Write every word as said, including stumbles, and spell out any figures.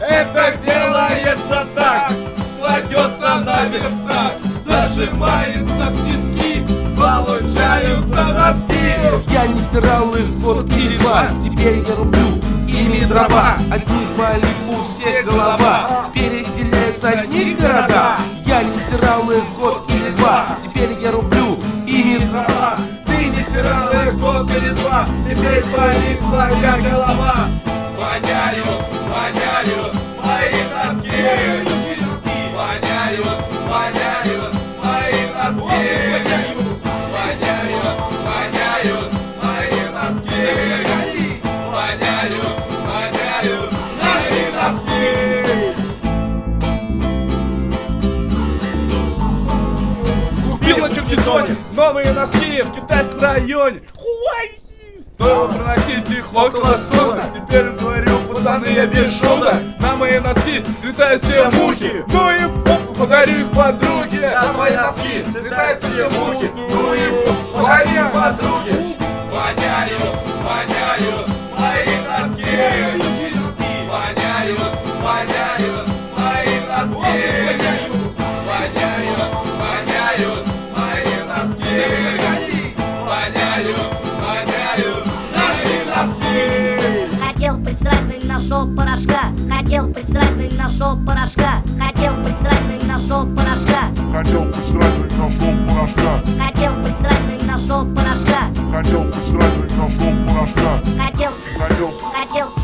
Это делается так, кладется на верстак, зажимается в тиски, получаются носки. Я не стирал их год или два, теперь я рублю ими дрова. От них болит у всех голова, переселяются одни города. Я не стирал их год или два, теперь я рублю ими дрова. Ты не стирал их год или два, теперь болит твоя голова. Воняют, воняют мои носки, воняют, воняют мои носки, воняют, воняют мои носки, воняют, воняют наши носки. Купил на Черкизоне новые носки в китайском районе. Хуай! Стоило проносить их около суток. Теперь говорю, пацаны, я без шуток. На мои носки взлетают все мухи. Ну и попу, подарю их подруге. На твои носки взлетают все мухи. Ну и попу, подарю их подруге. Воняют, воняют мои носки, воняют, воняют мои носки, воняют, воняют мои носки, воняют, воняют наши носки. Хотел пристрать, но нашел порошка. Хотел пристрать, но нашел порошка. Хотел пристрать, но нашел порошка. Хотел пристрать, но нашел порошка. Хотел пристрать, но нашел порошка. Хотел пристрать, но нашел порошка. Хотел, Хотел, хотел